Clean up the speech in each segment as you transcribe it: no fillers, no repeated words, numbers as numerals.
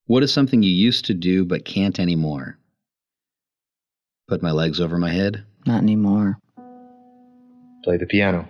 What is something you used to do but can't anymore? Put my legs over my head? Not anymore. Play the piano.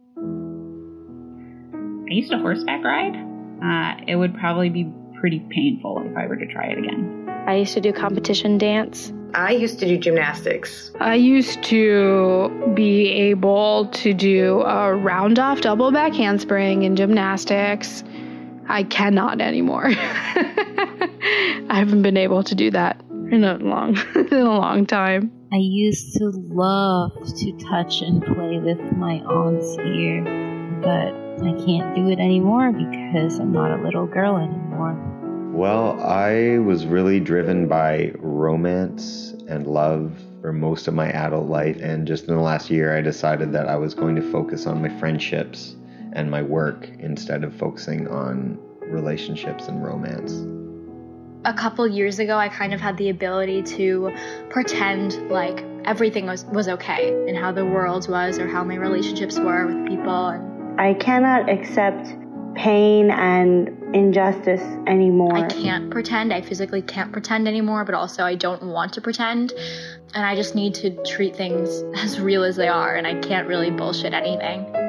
I used to horseback ride. It would probably be pretty painful if I were to try it again. I used to do competition dance. I used to do gymnastics. I used to be able to do a round off double back handspring in gymnastics. I cannot anymore. I haven't been able to do that in a long time. I used to love to touch and play with my aunt's ear, but I can't do it anymore because I'm not a little girl anymore. Well, I was really driven by romance and love for most of my adult life, and just in the last year I decided that I was going to focus on my friendships and my work instead of focusing on relationships and romance. A couple years ago, I kind of had the ability to pretend like everything was okay and how the world was or how my relationships were with people. And I cannot accept pain and injustice anymore. I can't pretend. I physically can't pretend anymore, but also I don't want to pretend. And I just need to treat things as real as they are, and I can't really bullshit anything.